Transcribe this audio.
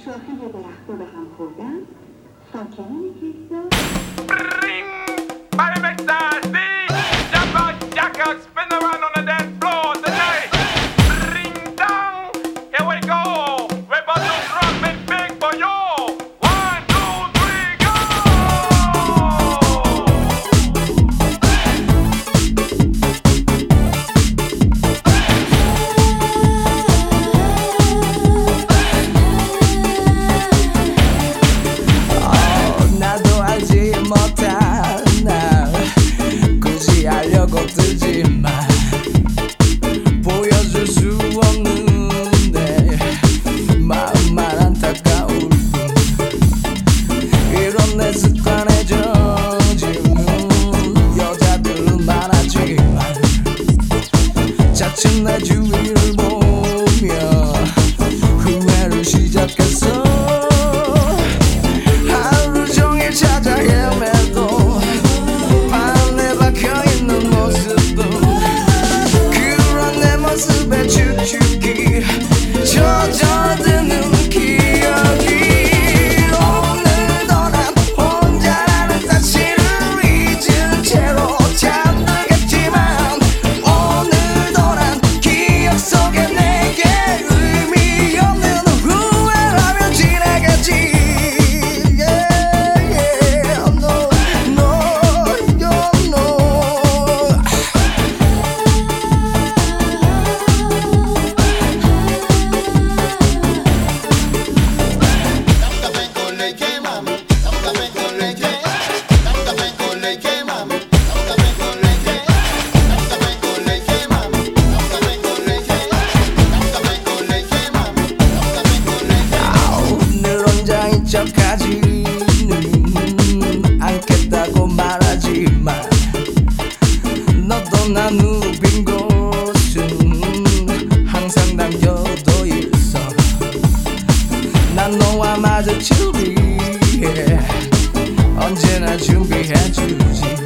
شاخه درخت رو به هم خوردن ساکنان کهکشان Body make that beat. Jump out, jack out, spin around on the dance floor tonight. Ring down, here we go. We're about to drop it big for you. 1, 2, 3, go. 나도 알지 못한 날 굳이 알려고 들지만 보여줄 수 없는데 마음만 안타까울 뿐 이런 내 습관에 젖은 여자들은 많았지만 차츰 내 주위를 보며 후회를 시작했어. 하루 종일 찾아 헤매도 안에 박혀있는 모습도 그런 내 모습에 축축히 젖어드는 기억이 오늘도 난 혼자라는 사실을 잊은 채로 잠들겠지만 오늘도 난 기억 속에 내게 의미 없는 후회라며 지내겠지. 늘 혼자인 척하지는 않겠다고 말하지만 너도 난 후 빈 곳은 항상 남겨둬 있어. 난 너와 마주치기 위해 언제나 준비해주지.